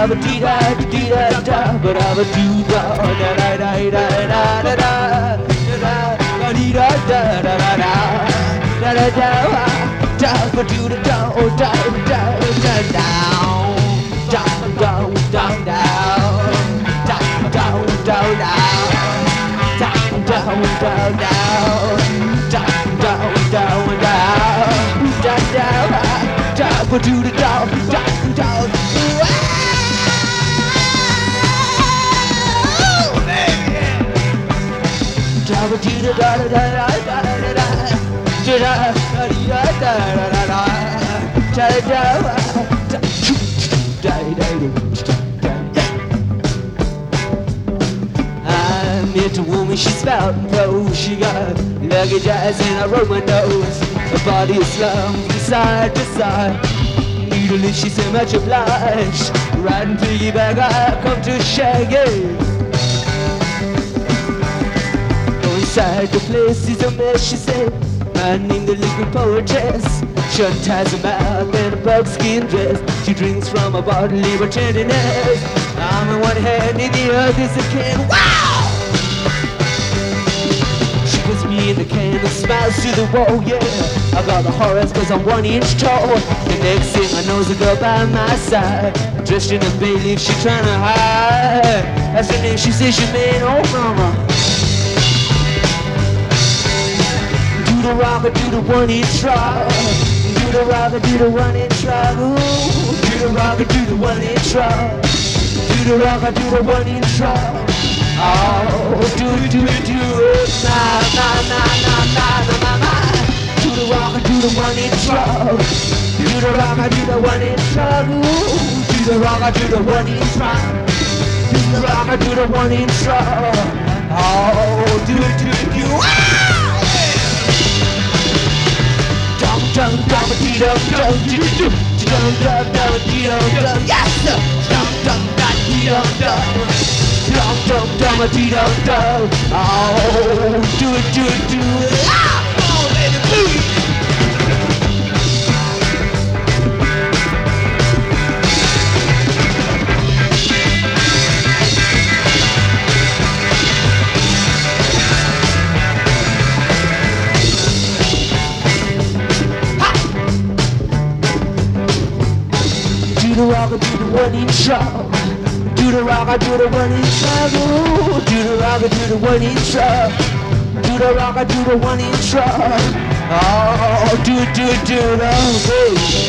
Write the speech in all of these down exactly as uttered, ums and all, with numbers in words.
da ba dee da dee da da ba da ba doo da da da da da da da da da dee da da da da da da da da ba doo da da oh da da da down down down down down down down down down down down down down down down down down down ba doo da down down down da ba dee da da da da da da da I met a woman, she's spouting pros. She got luggage eyes and I wrote my nose. Her body is slumped from side to side. Needle she's so much obliged. Riding piggyback, I come to shag it. Inside the place is a mess, she said. Minding the liquid poetess. Shut ties her mouth in a buckskin dress. She drinks from a bottle, leave her tenderness. I'm in one hand, in the other's a can. Wow! She puts me in the can and smiles to the wall, yeah. I got the horrors cause I'm one inch tall. The next thing I know's a girl by my side. Dressed in a bay leaf, she tryna hide. That's her name, she says she made oh mama. Do the rock, do the one inch rock. Do the rock, do the one inch rock. Ooh. Do the rock, do the one inch rock. Do the rock, do the one inch rock. Oh, do it, do it, do it. Na na na na na na na na. Do the rock, do the one inch rock. Do the rock, do the one inch rock. Ooh. Do the rock, do the one inch rock. Do the rock, do the one inch rock. Oh, do it, do it, do it. Dum dum dee dum dum dee dum dum dum dum dee dum dum yes dum dum dum dee dum dum dum dum dum dee dum dum oh do it do it do it ah oh let it move. Do the rock, do the one inch rock. Do the rock, do the one inch rock. Ooh. Do the rock, do the one inch rock. Do the rock, do the one inch rock. Oh, do it, do it, do it, oh, baby.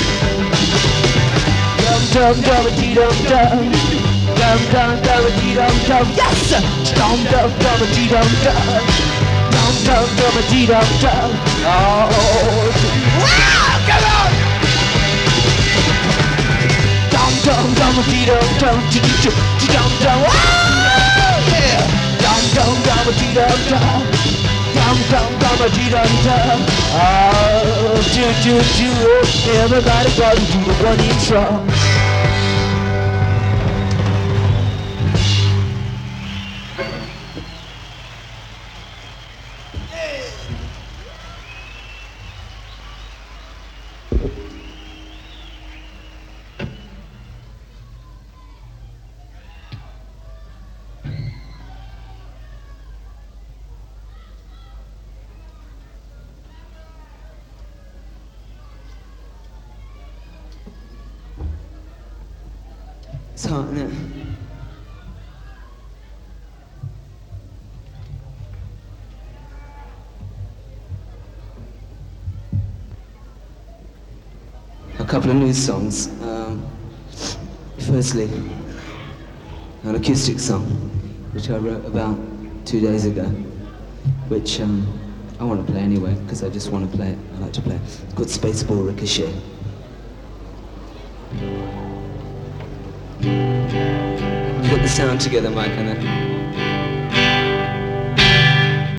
Dum dum dum dee dum dum. Dum dum dum dee dum dum. Yes. Dum dum dum dee dum dum. Dum dum dum dee dum dum. Oh, wow, come on. Dum dum dee dum dum dee dum dum dum oh yeah dum dum dum dee dum dum dum dum dum dee dum dum oh do do do everybody go to the one inch rock. It's hot, isn't it? A couple of new songs. Um, firstly, an acoustic song, which I wrote about two days ago, which um, I want to play anyway, because I just want to play it. I like to play it. It's called Spaceball Ricochet. Put the sound together, Mike, and then.